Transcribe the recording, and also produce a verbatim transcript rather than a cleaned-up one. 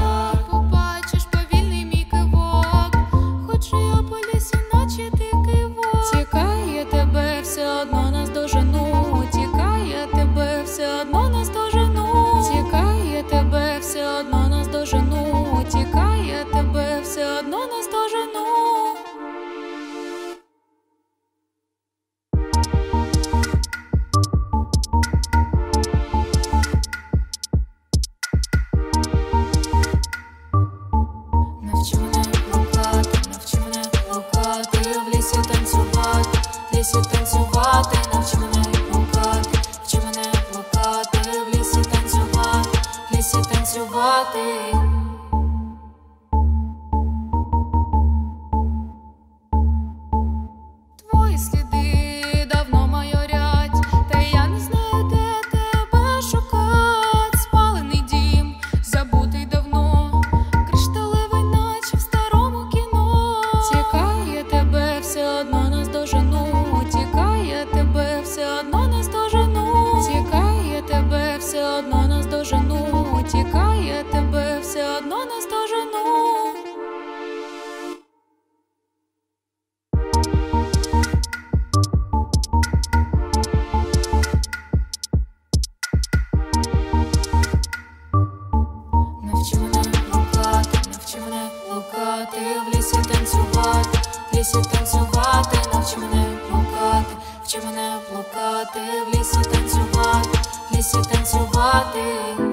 Побачиш повільний мій кивок, ходжу я по лісі, наче дикий вовк. Тікає тебе, все одно наздожену. Тікає тебе, все одно наздожену. Тікає тебе, все одно наздожену. Тікає тебе, все одно наздожену. Навчи мене блукати, навчи мене блукати, в лісі танцювати, в лісі танцювати, навчи мене блукати, вчи мене блукати, в лісі танцювати, в лісі танцювати. Твої сліди давно майорять, та я не знаю, де тебе шукать. Спалений дім, забутий давно, кришталевий, наче в старому кіно. Тікає тебе, все одно наздожену. Тікає тебе, все одно наздожену. Тікає тебе, все одно наздожену. Тікає тебе, все одно наздожену. Навчи мене блукати, навчи мене блукати, в лісі танцювати, в лісі танцювати, навчи мене блукати, вчи мене блукати, в лісі танцювати, в лісі танцювати.